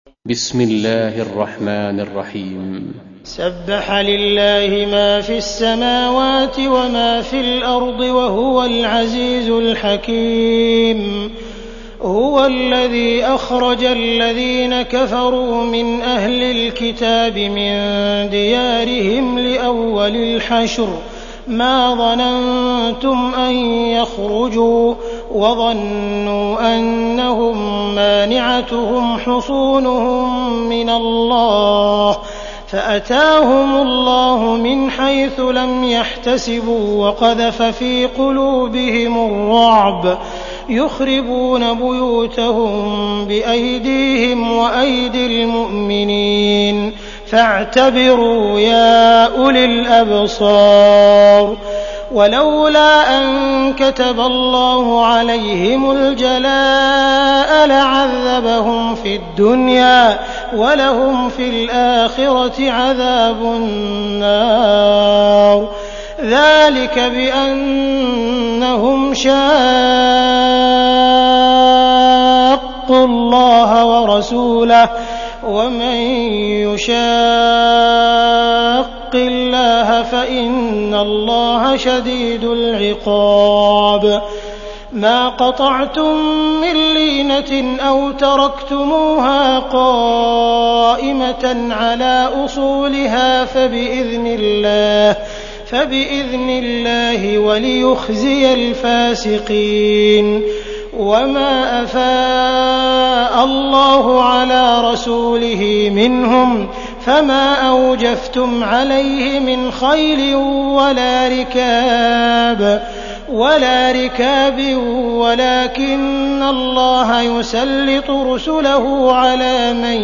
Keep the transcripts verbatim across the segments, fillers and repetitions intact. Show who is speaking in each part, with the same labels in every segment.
Speaker 1: بسم الله الرحمن الرحيم.
Speaker 2: سبح لله ما في السماوات وما في الأرض وهو العزيز الحكيم. هو الذي أخرج الذين كفروا من أهل الكتاب من ديارهم لأول الحشر ما ظننتم أن يخرجوا وظنوا أنهم مانعتهم حصونهم من الله فأتاهم الله من حيث لم يحتسبوا وقذف في قلوبهم الرعب يخربون بيوتهم بأيديهم وأيدي المؤمنين فاعتبروا يا أولي الأبصار. ولولا أن كتب الله عليهم الجلاء لعذبهم في الدنيا ولهم في الآخرة عذاب النار. ذلك بأنهم شاقوا الله ورسوله ومن يشاق الله فإن الله شديد العقاب. ما قطعتم من لينة أو تركتموها قائمة على أصولها فبإذن الله فبإذن الله وليخزي الفاسقين. وما أفاء الله على رسوله منهم فما أوجفتم عليه من خيل ولا ركاب ولا ركاب ولكن الله يسلط رسله على من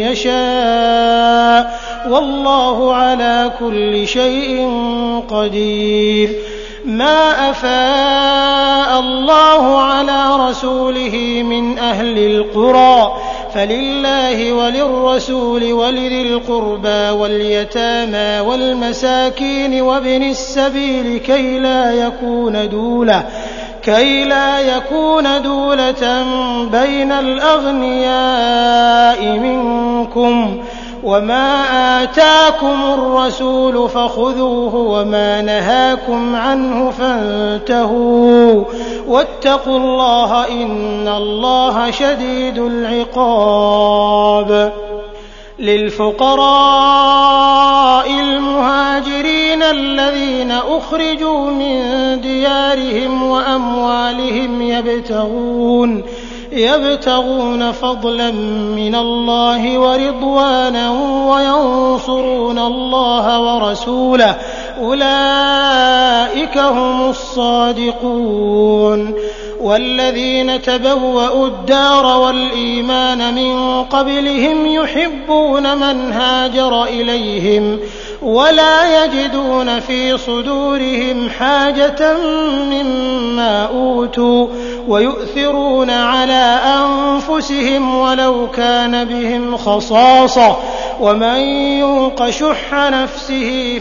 Speaker 2: يشاء والله على كل شيء قدير. ما أفاء الله على رسوله من أهل القرى فلله وللرسول ولذي القربى واليتامى والمساكين وابن السبيل كي لا يكون دولة كي لا يكون دولة بين الأغنياء منكم. وما آتاكم الرسول فخذوه وما نهاكم عنه فانتهوا واتقوا الله إن الله شديد العقاب. للفقراء المهاجرين الذين أخرجوا من ديارهم وأموالهم يبتغون يبتغون فضلا من الله ورضوانا وينصرون الله ورسوله أولئك هم الصادقون. والذين تبوأوا الدار والإيمان من قبلهم يحبون من هاجر إليهم ولا يجدون في صدورهم حاجة مما أوتوا ويؤثرون على أنفسهم ولو كان بهم خصاصة ومن يوق شح نفسه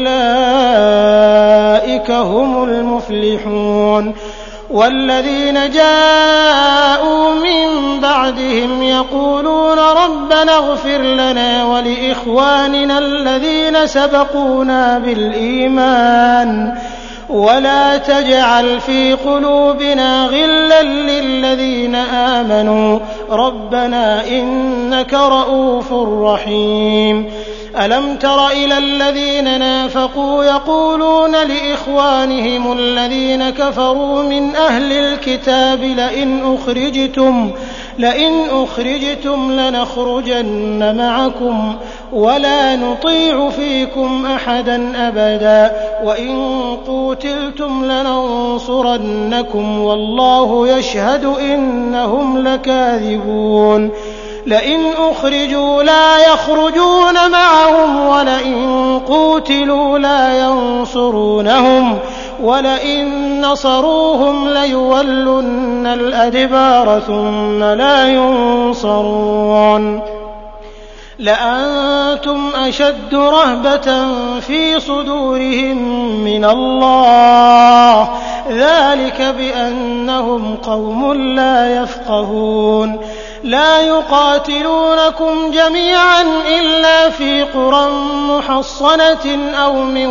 Speaker 2: فأولئك هم المفلحون. والذين جاءوا من بعدهم يقولون ربنا اغفر لنا ولإخواننا الذين سبقونا بالإيمان ولا تجعل في قلوبنا غلا للذين آمنوا ربنا إنك رؤوف رحيم. ألم تر إلى الذين نافقوا يقولون لإخوانهم الذين كفروا من أهل الكتاب لئن أخرجتم لئن أخرجتم لنخرجن معكم ولا نطيع فيكم أحدا أبدا وإن قوتلتم لننصرنكم والله يشهد إنهم لكاذبون. لئن أخرجوا لا يخرجون معهم ولئن قوتلوا لا ينصرونهم ولئن نصروهم ليولن الأدبار ثم لا ينصرون. لأنتم أشد رهبة في صدورهم من الله ذلك بأنهم قوم لا يفقهون. لا يقاتلونكم جميعا إلا في قرى محصنة أو من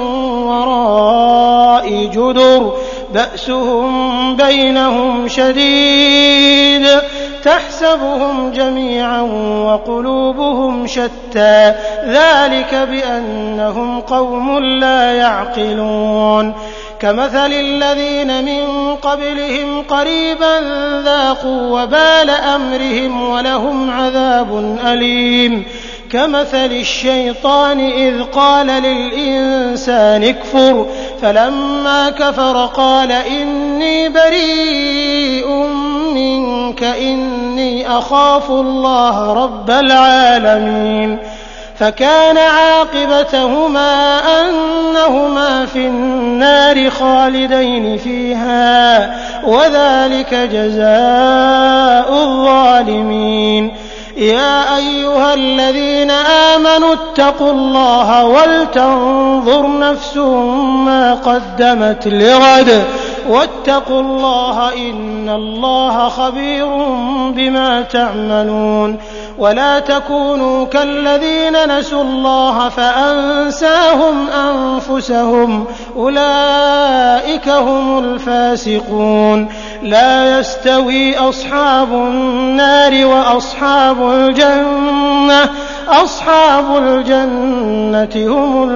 Speaker 2: وراء جدر بأسهم بينهم شديد تحسبهم جميعا وقلوبهم شتى ذلك بأنهم قوم لا يعقلون كمثل الذين من قبلهم قريبا ذاقوا وبال أمرهم ولهم عذاب أليم كمثل الشيطان إذ قال للإنسان اكفر فلما كفر قال إني بريء منك إني أخاف الله رب العالمين فكان عاقبتهما أنهما في النار خالدين فيها وذلك جزاء الظالمين يا أيها الذين آمنوا اتقوا الله ولتنظر نفس ما قدمت لغد واتقوا الله إن الله خبير بما تعملون ولا تكونوا كالذين نسوا الله فأنساهم أنفسهم أولئك هم الفاسقون لا يستوي أصحاب النار وأصحاب الجنة أصحاب الجنة هم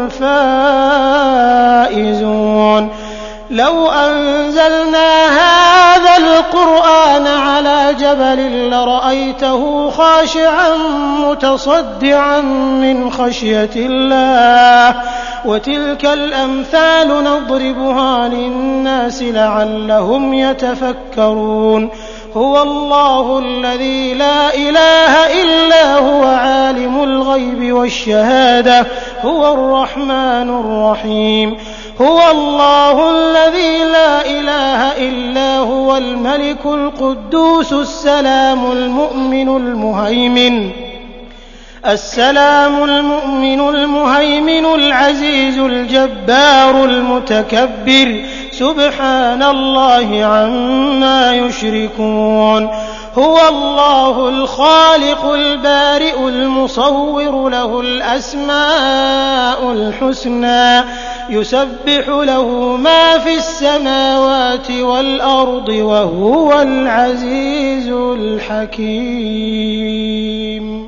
Speaker 2: الفائزون لو أنزلنا هذا القرآن على جبل لرأيته خاشعا متصدعا من خشية الله وتلك الأمثال نضربها للناس لعلهم يتفكرون هو الله الذي لا إله إلا هو عالم الغيب والشهادة هو الرحمن الرحيم هو الله الذي لا إله إلا هو الملك القدوس السلام المؤمن المهيمن السلام المؤمن المهيمن العزيز الجبار المتكبر سبحان الله عما يشركون هو الله الخالق البارئ المصور له الأسماء الحسنى يسبح له ما في السماوات والأرض وهو العزيز الحكيم